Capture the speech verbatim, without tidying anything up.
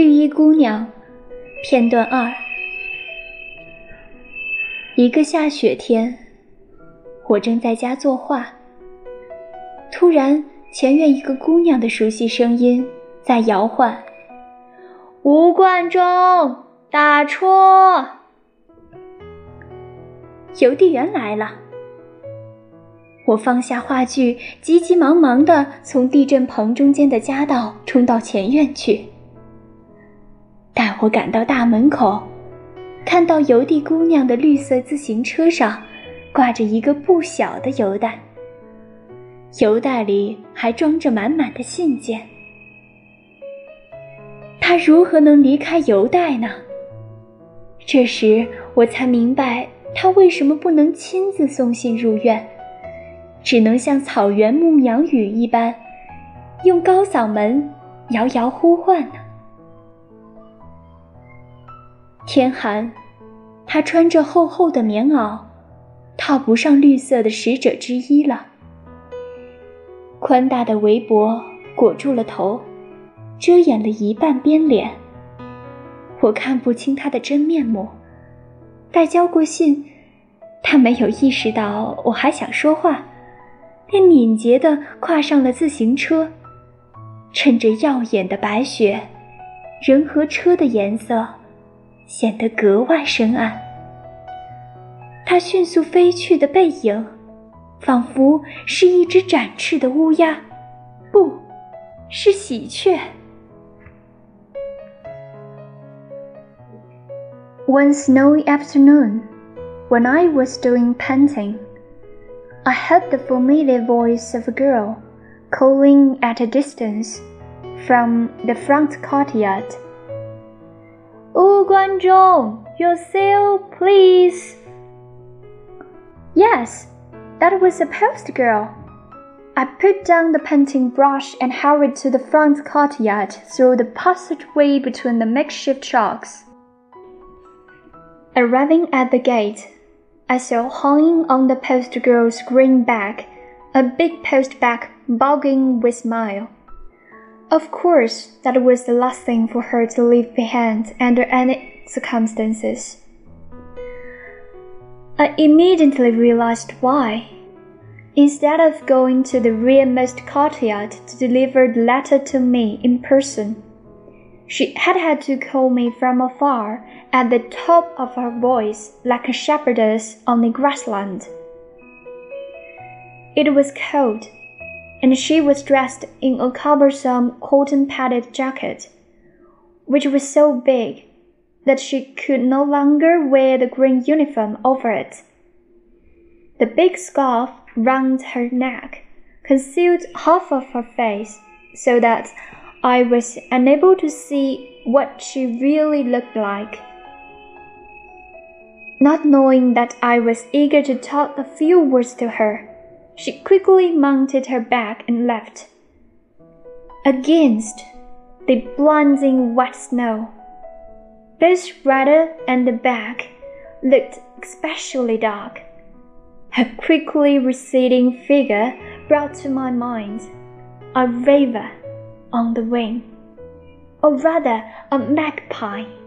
绿衣姑娘片段二。一个下雪天，我正在家作画，突然前院一个姑娘的熟悉声音在摇唤：吴冠中，打戳！邮递员来了。我放下话剧，急急忙忙地从地震棚中间的夹道冲到前院去。待我赶到大门口，看到邮递姑娘的绿色自行车上挂着一个不小的邮袋，邮袋里还装着满满的信件。她如何能离开邮袋呢？这时我才明白她为什么不能亲自送信入院，只能像草原牧羊语一般，用高嗓门遥遥呼唤呢。天寒，他穿着厚厚的棉袄，套不上绿色的使者之衣了。宽大的围脖裹住了头，遮掩了一半边脸，我看不清他的真面目。待交过信，他没有意识到我还想说话，便敏捷地跨上了自行车，趁着耀眼的白雪，人和车的颜色显得格外深暗。他迅速飞去的背影，仿佛是一只展翅的乌鸦，不，是喜鹊。One snowy afternoon, when I was doing painting, I heard the familiar voice of a girl calling at a distance from the front courtyard. 吴冠中 your seal, please. Yes, that was a post girl. I put down the painting brush and hurried to the front courtyard through the passageway between the makeshift chalks. Arriving at the gate, I saw hanging on the post girl's green back a big post bag bulging with smile. Of course, that was the last thing for her to leave behind under any circumstances. I immediately realized why. Instead of going to the rearmost courtyard to deliver the letter to me in person, she had had to call me from afar at the top of her voice like a shepherdess on the grassland. It was cold, and she was dressed in a cumbersome cotton-padded jacket, which was so big that she could no longer wear the green uniform over it. The big scarf round her neck concealed half of her face, so that I was unable to see what she really looked like. Not knowing that I was eager to talk a few words to her, she quickly mounted her bag and left. Against the blinding wet snow, both rider and the bag looked especially dark. Her quickly receding figure brought to my mind a raven on the wing, or rather a magpie.